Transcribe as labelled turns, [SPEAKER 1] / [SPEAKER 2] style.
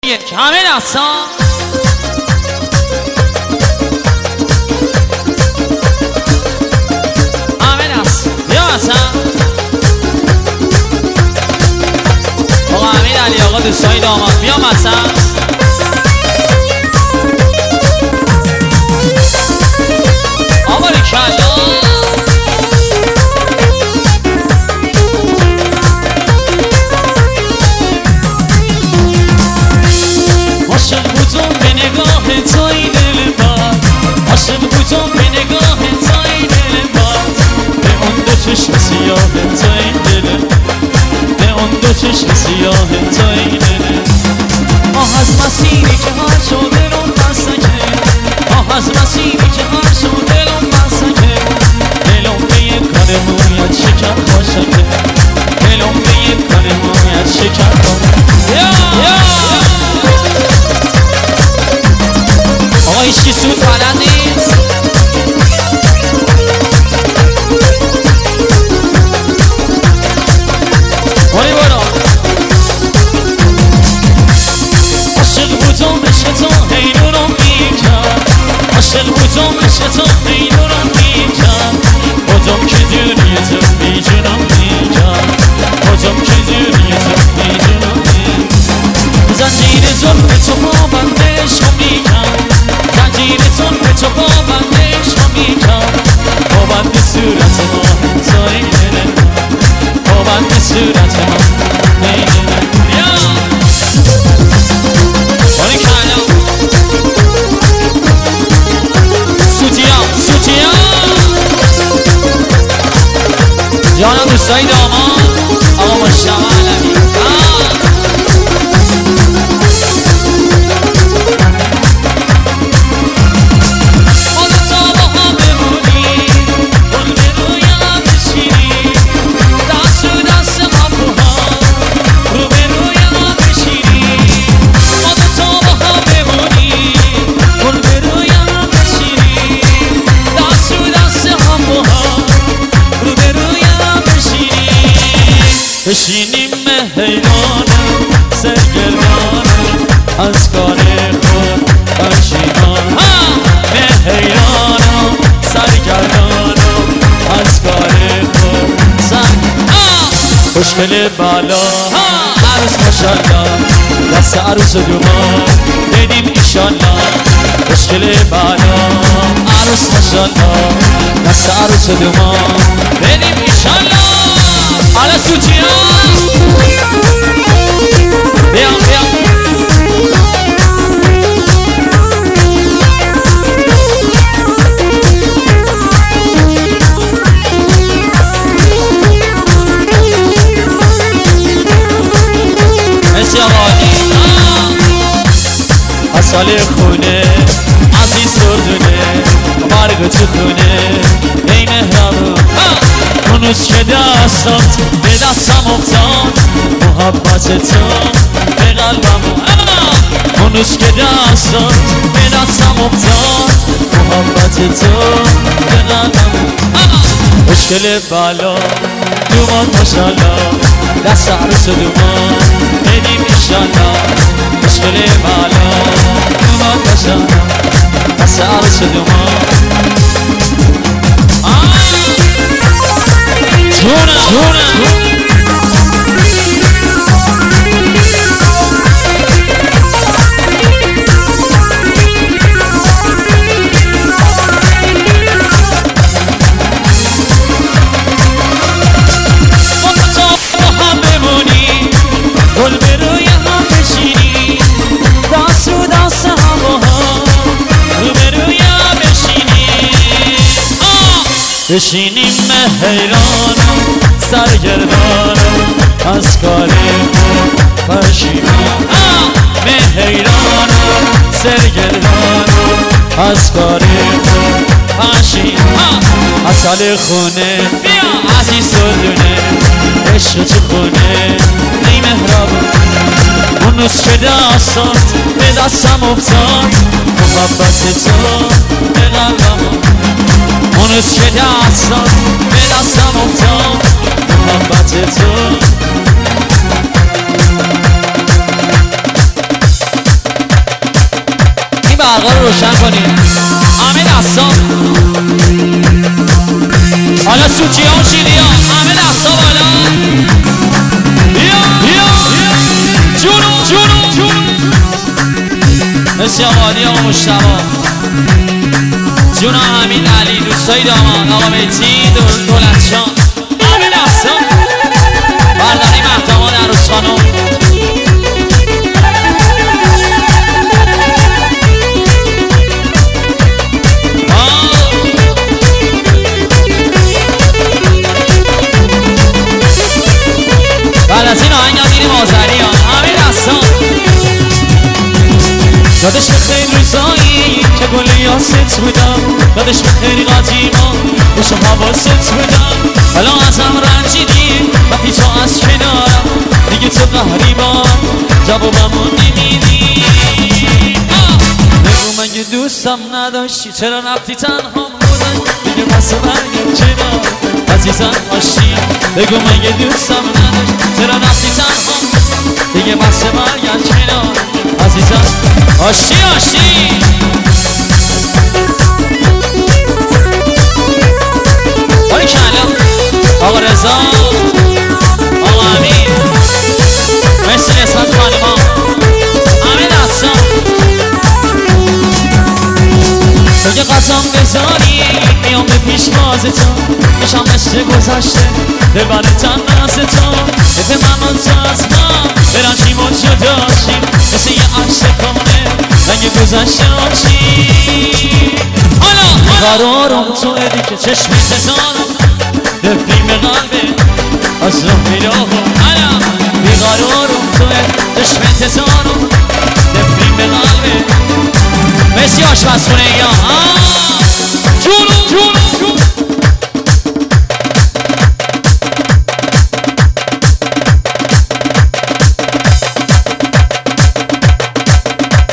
[SPEAKER 1] همه دستا همه دست بیا مثلا آقا امیر علی آقا دوستای داماد بیا مثلا آقا ریکلا عاشق بودم به نگاه توی دل باد عاشق بودم به نگاه توی دل باد به اون دو چشم سیاه توی دل به اون دو چشم سیاه توی دل آه از مسیری که هر شو دلم بسکه آه از مسیری که هر شو دلم بسکه دلم به یک کار مویت شکر خوشکه دلم به یک کار مویت شکر خوشکه آقا هیچی سوت بلد نیست باری برو عاشق بودم عشق تو هی نورم میکرد عاشق بودم عشق تو هی نورم میکرد خودم که دوری تو میجونم میکرد خودم که دوری تو میجونم میکرد زنجیر زلف تو پابند عشق میکرد زنجیرتون به تو پابندش رو میکرد پابند صورت ما توی دل پابند صورت ما توی دل بیا باری کلا سوتیا سوتیا جانم دوستای داماد آقا مشتاق علمی بشینیم حیرانم سرگردانم از کار خود پشیمانم به حیرانم سرگردانم از کار خود خوشگل بالا عروس ماشالله دست عروس دومان بدیم ایشالله خوشگل بالا عروس ماشالله دست عروس دومان بدیم ایشالله حالا سوتیا بیا بیا مرسی آقا اصال خونه عزیز دردونه مرگ تو خونه ای مهربون اون روز که دستات به دستم افتاد محبت تو به قلبم اون روز که دستات به دستم افتاد محبت تو به قلبم مشکل بالا دومان ماشالله دست عروس دومان بدیم ایشالله مشکل بالا دومان ماشالله دست عروس دومان جونم گل به روی هم بشینی دست رو دست هم با هم رو به روی هم بشینی بشینیم حیرانم سرگردانم از کار خود پشیمانم به حیرانم سرگردانم از کار خود پشیمانم اصال خونه بیا عزیز دردونه عشق تو خونه ای مهربون اون روز که دستات به دستم افتاد محبت تو به قلبم اون روز که دستات به دستم افتاد محبت تو برقا رو روشن کنید. همه دستا حالا سوچی ها و شیری ها، همه دستا بالا. بیا جونو مثل آقادی آقا مشتبا، جون همین علی، دوستای دامان آقا بیتی دولتشان، همه دستا برداری مهدامان عروس خانم. بعد از این آهنگ هم میریم آذری ها، همه دستان. یادش به خیلی روزایی که گلی ها ست بودم، یادش به خیلی قدیما بشم حواست بودم. حالا ازم رنجیدی وقتی تو از کنارم، دیگه تو قهریبان جوابمو نمیدی. بگو مگه دوستم نداشتی، چرا رفتی تنها بودن دیگه بس برگرد کنار عزیزم آشتی. بگو مگه دوستم نداشتی، چرا رفتی تنها دیگه بس برگرد کنار عزیزم آشتی. باری کلا آقا رضا، آقا امین، مثل اسمت خانما، همه دستان. تو که قسم بذاری میام به پیشوازتون، میشم مثل گذشته دلبر تنازتون. به من و تو از ما برنجیم و جداشیم، مثل یه عکس کامله رنگ گذشته آشیم. حالا قرارم تو ادی که چشم تزانم دفیم قلبه از رو پیداهم. حالا بیقرارم تو ادی چشم تزانم دفیم قلبه مثل آشپزخونه یا